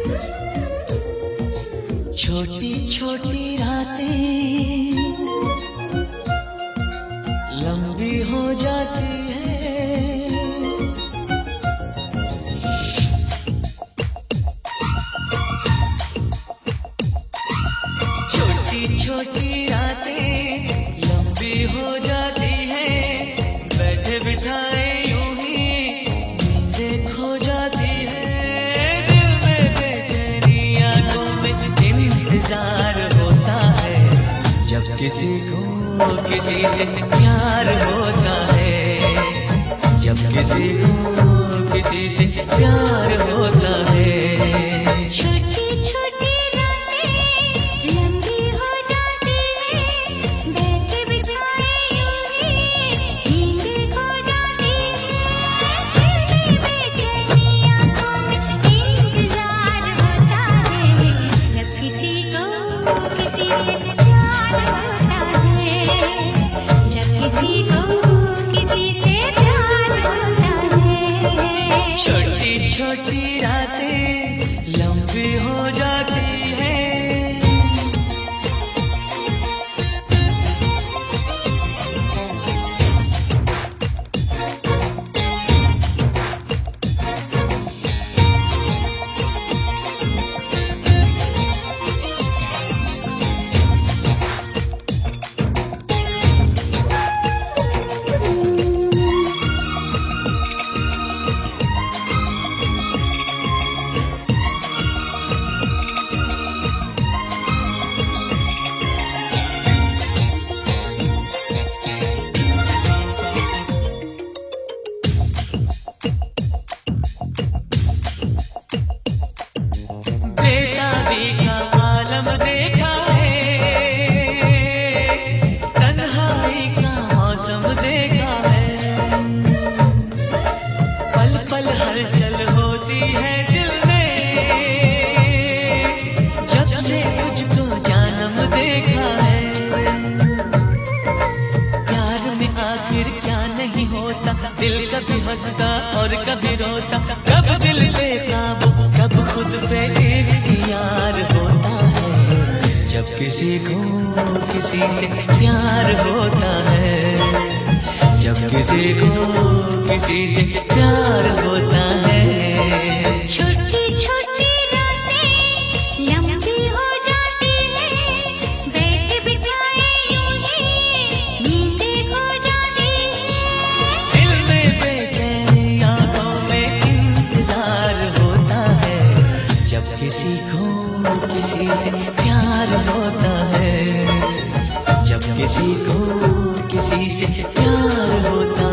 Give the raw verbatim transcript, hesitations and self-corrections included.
छोटी छोटी रातें लंबी हो जाती है, छोटी छोटी रातें लंबी हो जाती है, बैठे बिठाए यूं ही नींदें खो जाती है, दिल में बेचैनी आंखों में इंतजार होता है, जब किसी को किसी से प्यार होता है, जब किसी को किसी से प्यार होता है। छोटी छोटी रातें लंबी हो जाती है, बैठे बिठाए यूं ही नींद खो जाती है, दिल में बेचैनी आंखों में इंतजार होता है, जब किसी को किसी से प्यार होता है, जब किसी को किसी से प्यार होता है। छोटी छोटी रातें लंबी हो जाती है। बेताबी का आलम देखा है, तन्हाई का मौसम देखा है, पल पल हलचल होती है दिल में, जब से तुझको जानम देखा है, प्यार में आखिर क्या नहीं होता, दिल कभी हंसता और कभी रोता, कब दिल बेकाबू कब खुद पे इख्तियार होता है, जब किसी को किसी से प्यार होता है, जब किसी को किसी से प्यार होता है। छोटी छोटी रातें लंबी हो जाती है, बैठे बिठाए यूं ही नींदें खो जाती है, दिल में बेचैनी आंखों में इंतजार होता है, जब किसी को किसी से प्यार होता है, जब किसी को किसी से प्यार होता है।